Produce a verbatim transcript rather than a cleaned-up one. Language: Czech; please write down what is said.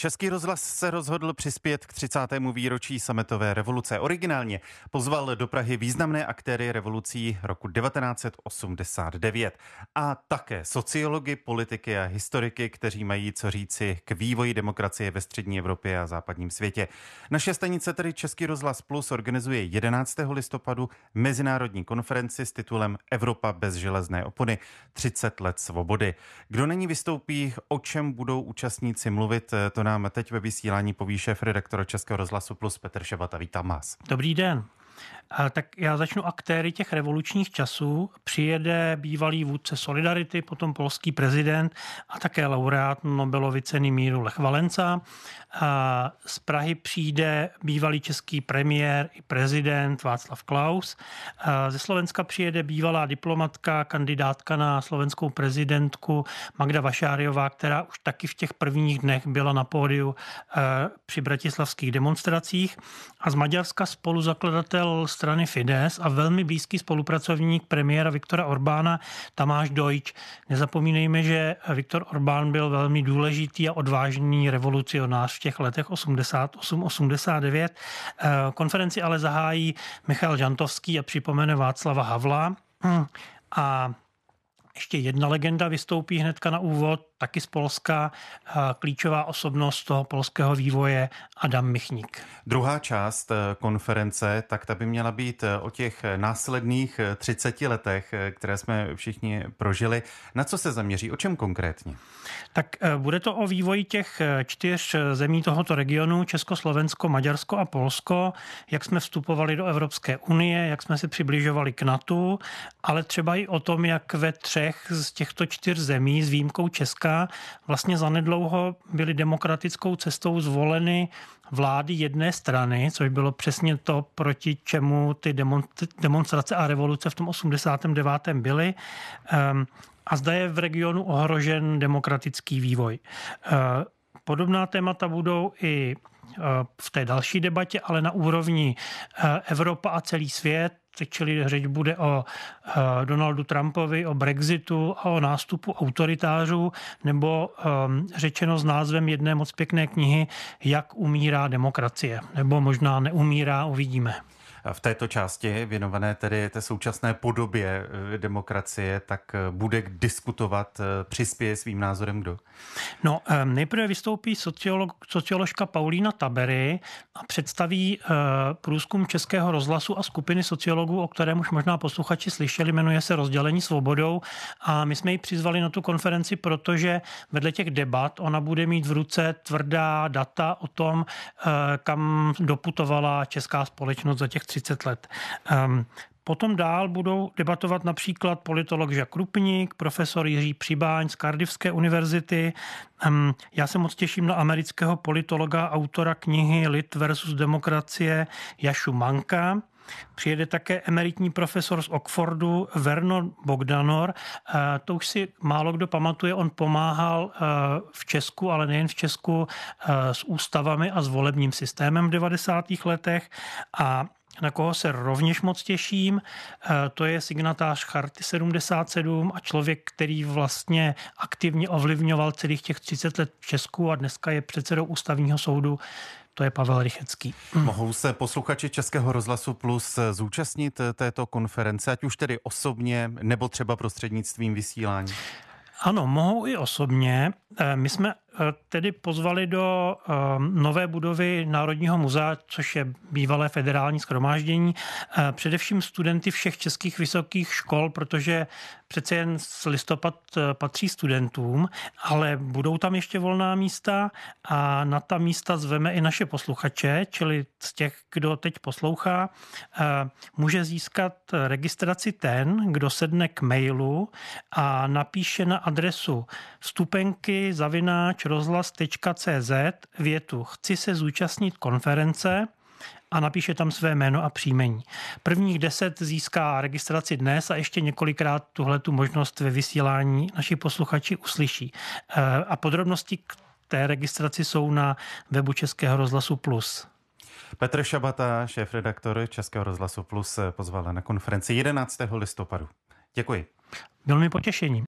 Český rozhlas se rozhodl přispět k třicátému výročí sametové revoluce. Originálně pozval do Prahy významné aktéry revolucí roku devatenáct set osmdesát devět a také sociology, politiky a historiky, kteří mají co říci k vývoji demokracie ve střední Evropě a západním světě. Naše stanice, tedy Český rozhlas Plus, organizuje jedenáctého listopadu mezinárodní konferenci s titulem Evropa bez železné opony třicet let svobody. Kdo na ní vystoupí, o čem budou účastníci mluvit, to nám teď ve vysílání poví šéfredaktor Českého rozhlasu Plus Petr Šabata. Vítám vás. Dobrý den. Tak já začnu aktéry těch revolučních časů. Přijede bývalý vůdce Solidarity, potom polský prezident a také laureát Nobelovy ceny míru Lech Valenca. Z Prahy přijde bývalý český premiér i prezident Václav Klaus. Ze Slovenska přijede bývalá diplomatka, kandidátka na slovenskou prezidentku Magda Vašáriová, která už taky v těch prvních dnech byla na pódiu při bratislavských demonstracích. A z Maďarska spoluzakladatel strany Fidesz a velmi blízký spolupracovník premiéra Viktora Orbána Tamáš Deutsch. Nezapomínejme, že Viktor Orbán byl velmi důležitý a odvážný revolucionář v těch letech osmdesát osm osmdesát devět. Konferenci ale zahájí Michal Žantovský a připomene Václava Havla. A ještě jedna legenda vystoupí hnedka na úvod, taky z Polska, klíčová osobnost toho polského vývoje Adam Michnik. Druhá část konference, tak ta by měla být o těch následných třiceti letech, které jsme všichni prožili. Na co se zaměří? O čem konkrétně? Tak bude to o vývoji těch čtyř zemí tohoto regionu, Česko, Slovensko, Maďarsko a Polsko, jak jsme vstupovali do Evropské unie, jak jsme se přibližovali k NATO, ale třeba i o tom, jak ve třech z těchto čtyř zemí s výjimkou Česka vlastně zanedlouho byly demokratickou cestou zvoleny vlády jedné strany, což bylo přesně to, proti čemu ty demonstrace a revoluce v tom osmdesátém devátém byly. A zde je v regionu ohrožen demokratický vývoj. Podobná témata budou i v té další debatě, ale na úrovni Evropa a celý svět, čili řeč bude o Donaldu Trumpovi, o Brexitu a o nástupu autoritářů, nebo řečeno s názvem jedné moc pěkné knihy Jak umírá demokracie, nebo možná neumírá, uvidíme. V této části věnované tedy té současné podobě demokracie, tak bude diskutovat, přispěje svým názorem kdo? No, nejprve vystoupí sociolog, socioložka Paulína Tabery a představí průzkum Českého rozhlasu a skupiny sociologů, o kterém už možná posluchači slyšeli, jmenuje se Rozdělení svobodou, a my jsme ji přizvali na tu konferenci, protože vedle těch debat ona bude mít v ruce tvrdá data o tom, kam doputovala česká společnost za těch třicet let. Potom dál budou debatovat například politolog Jacques Krupník, profesor Jiří Přibáň z Cardiffské univerzity. Já se moc těším na amerického politologa, autora knihy Lid versus demokracie Jašu Manka. Přijede také emeritní profesor z Oxfordu Vernon Bogdanor. To už si málo kdo pamatuje, on pomáhal v Česku, ale nejen v Česku, s ústavami a s volebním systémem v devadesátých letech. A na koho se rovněž moc těším, to je signatář Charty sedmdesát sedm a člověk, který vlastně aktivně ovlivňoval celých těch třicet let v Česku a dneska je předsedou ústavního soudu. To je Pavel Rychetský. Mohou se posluchači Českého rozhlasu Plus zúčastnit této konference, ať už tedy osobně, nebo třeba prostřednictvím vysílání? Ano, mohou i osobně. My jsme tedy pozvali do nové budovy Národního muzea, což je bývalé federální shromáždění, především studenty všech českých vysokých škol, protože přece jen listopad patří studentům, ale budou tam ještě volná místa a na ta místa zveme i naše posluchače, čili z těch, kdo teď poslouchá, může získat registraci ten, kdo sedne k mailu a napíše na adresu vstupenky zavináč rozhlas tečka cé zet větu chci se zúčastnit konference a napíše tam své jméno a příjmení. Prvních deset získá registraci dnes a ještě několikrát tuhletu možnost ve vysílání naši posluchači uslyší. A podrobnosti k té registraci jsou na webu Českého rozhlasu Plus. Petr Šabata, šéfredaktor Českého rozhlasu Plus, pozval na konferenci jedenáctého listopadu. Děkuji. Bylo mi potěšením.